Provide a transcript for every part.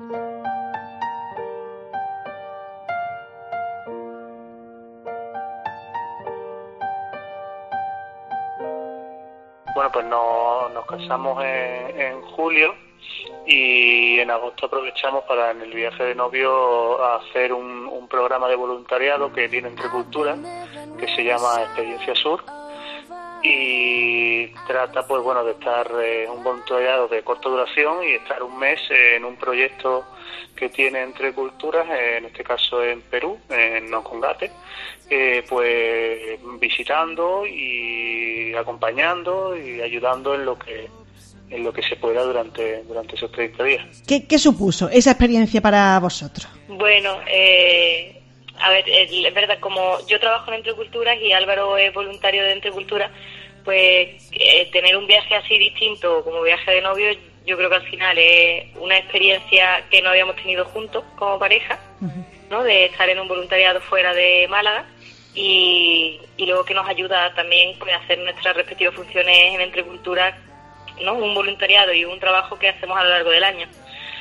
Bueno, pues nos casamos en julio y en agosto aprovechamos para en el viaje de novio hacer un programa de voluntariado que tiene Entre Culturas, que se llama Experiencia Sur, y trata pues bueno de estar un voluntariado de corta duración y estar un mes en un proyecto que tiene Entre Culturas, en este caso en Perú, en Nocongate, pues visitando y acompañando y ayudando en lo que se pueda durante esos 30 días. ¿Qué supuso esa experiencia para vosotros? Bueno, a ver, es verdad, como yo trabajo en Entre Culturas y Álvaro es voluntario de Entre Culturas, pues tener un viaje así distinto como viaje de novio, yo creo que al final es una experiencia que no habíamos tenido juntos como pareja, ¿no? De estar en un voluntariado fuera de Málaga y luego que nos ayuda también pues, a hacer nuestras respectivas funciones en Entre Culturas, ¿no? Un voluntariado y un trabajo que hacemos a lo largo del año.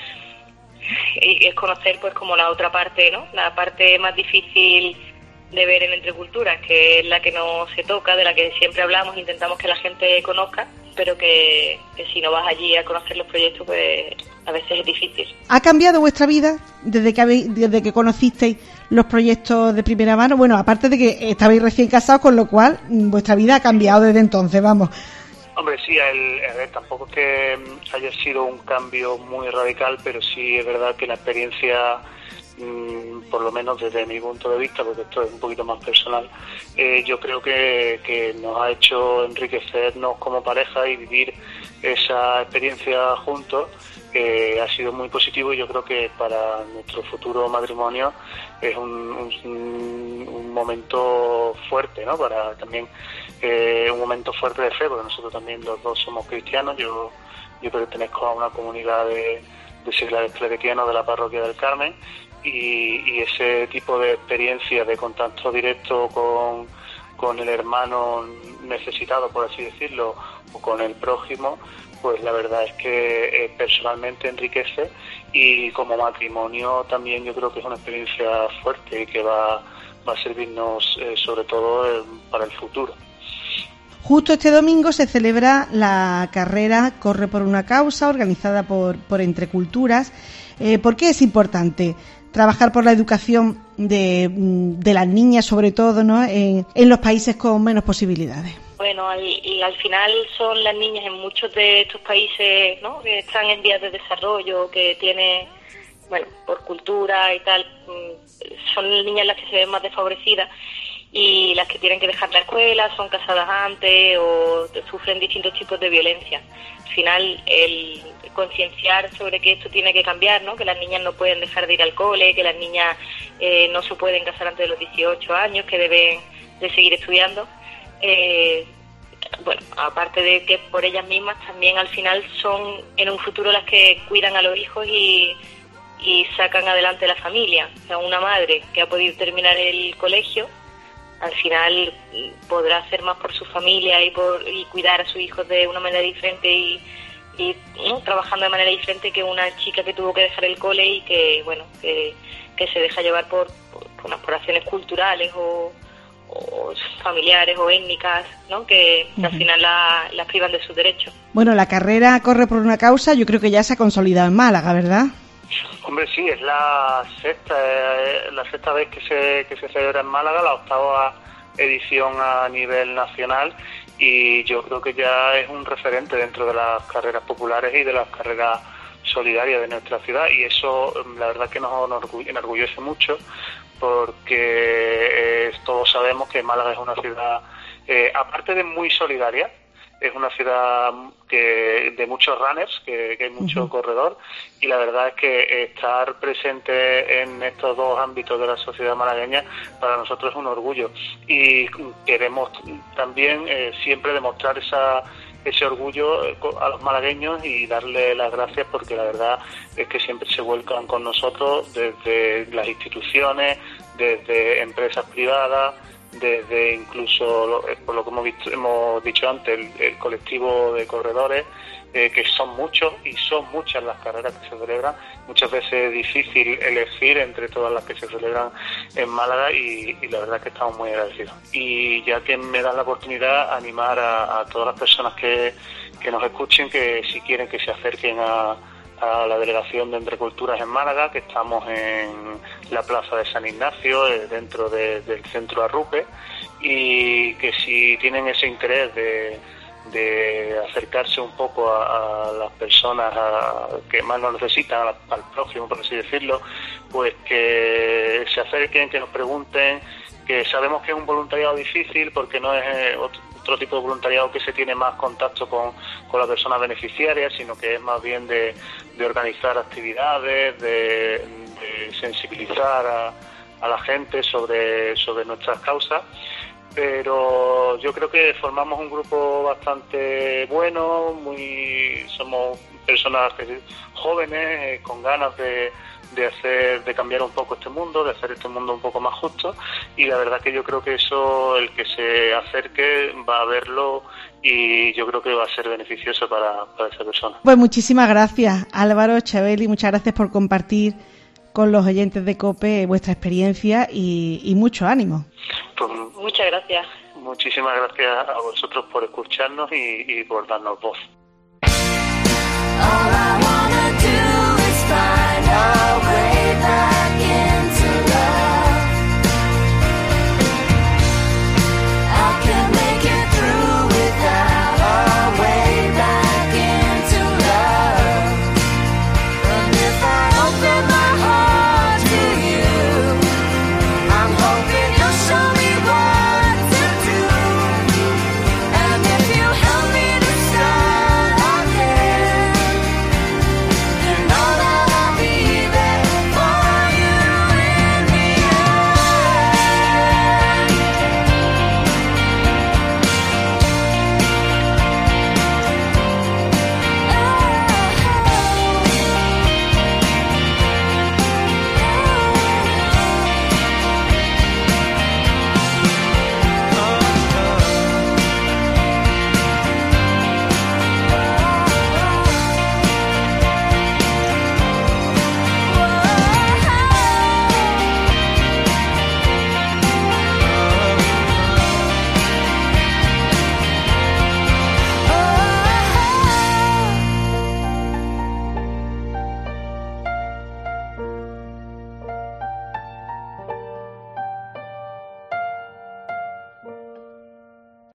Y es conocer pues como la otra parte, ¿no? La parte más difícil de ver en Entre Culturas, que es la que no se toca, de la que siempre hablamos, intentamos que la gente conozca, pero que si no vas allí a conocer los proyectos, pues a veces es difícil. ¿Ha cambiado vuestra vida desde que conocisteis los proyectos de primera mano? Bueno, aparte de que estabais recién casados, con lo cual vuestra vida ha cambiado desde entonces, vamos. Hombre, sí, a ver, tampoco es que haya sido un cambio muy radical, pero sí es verdad que la experiencia, por lo menos desde mi punto de vista, porque esto es un poquito más personal, yo creo que nos ha hecho enriquecernos como pareja y vivir esa experiencia juntos. Ha sido muy positivo y yo creo que para nuestro futuro matrimonio es un momento fuerte, ¿no? Para también un momento fuerte de fe, porque nosotros también los dos somos cristianos. Yo pertenezco a una comunidad de seglares claretianos de la parroquia del Carmen y ese tipo de experiencia de contacto directo con el hermano necesitado, por así decirlo, o con el prójimo, pues la verdad es que personalmente enriquece y como matrimonio también yo creo que es una experiencia fuerte y que va a servirnos sobre todo para el futuro. Justo este domingo se celebra la carrera Corre por una causa, organizada por Entre Culturas. ¿Por qué es importante trabajar por la educación de las niñas, sobre todo, ¿no? En los países con menos posibilidades? Bueno, al final son las niñas en muchos de estos países, ¿no? Que están en vías de desarrollo, que tienen, bueno, por cultura y tal, son niñas las que se ven más desfavorecidas y las que tienen que dejar la escuela, son casadas antes o sufren distintos tipos de violencia. Al final, el concienciar sobre que esto tiene que cambiar, ¿no? Que las niñas no pueden dejar de ir al cole, que las niñas no se pueden casar antes de los 18 años, que deben de seguir estudiando. Bueno, aparte de que por ellas mismas también al final son en un futuro las que cuidan a los hijos y sacan adelante la familia. O sea, una madre que ha podido terminar el colegio al final podrá hacer más por su familia y cuidar a sus hijos de una manera diferente y ¿no? Trabajando de manera diferente que una chica que tuvo que dejar el cole y que bueno que se deja llevar por acciones culturales o familiares o étnicas, ¿no? Que al final las privan de sus derechos. Bueno, la carrera Corre por una causa, yo creo que ya se ha consolidado en Málaga, ¿verdad? Hombre, sí, es la sexta vez que se celebra en Málaga, la 8ª edición a nivel nacional, y yo creo que ya es un referente dentro de las carreras populares y de las carreras solidarias de nuestra ciudad, y eso la verdad que nos enorgullece mucho, porque todos sabemos que Málaga es una ciudad, aparte de muy solidaria, es una ciudad de muchos runners, que hay mucho corredor, y la verdad es que estar presente en estos dos ámbitos de la sociedad malagueña para nosotros es un orgullo, y queremos también siempre demostrar ese orgullo a los malagueños y darle las gracias, porque la verdad es que siempre se vuelcan con nosotros desde las instituciones, desde empresas privadas, desde incluso, por lo que hemos dicho antes, el colectivo de corredores, que son muchos y son muchas las carreras que se celebran. Muchas veces es difícil elegir entre todas las que se celebran en Málaga y la verdad es que estamos muy agradecidos. Y ya que me dan la oportunidad, animar a todas las personas que nos escuchen, que si quieren que se acerquen a la delegación de Entre Culturas en Málaga, que estamos en la plaza de San Ignacio, dentro del centro Arrupe, y que si tienen ese interés de acercarse un poco a las personas que más lo necesitan, al prójimo, por así decirlo, pues que se acerquen, que nos pregunten, que sabemos que es un voluntariado difícil porque no es otro tipo de voluntariado que se tiene más contacto con las personas beneficiarias, sino que es más bien de organizar actividades, de sensibilizar a la gente sobre nuestras causas. Pero yo creo que formamos un grupo bastante bueno, somos personas jóvenes, con ganas de cambiar un poco este mundo, de hacer este mundo un poco más justo, y la verdad que yo creo que eso, el que se acerque va a verlo y yo creo que va a ser beneficioso para esa persona. Pues muchísimas gracias, Álvaro Chabeli, muchas gracias por compartir con los oyentes de COPE vuestra experiencia y mucho ánimo. Pues, muchas gracias. Muchísimas gracias a vosotros por escucharnos y por darnos voz. All I wanna do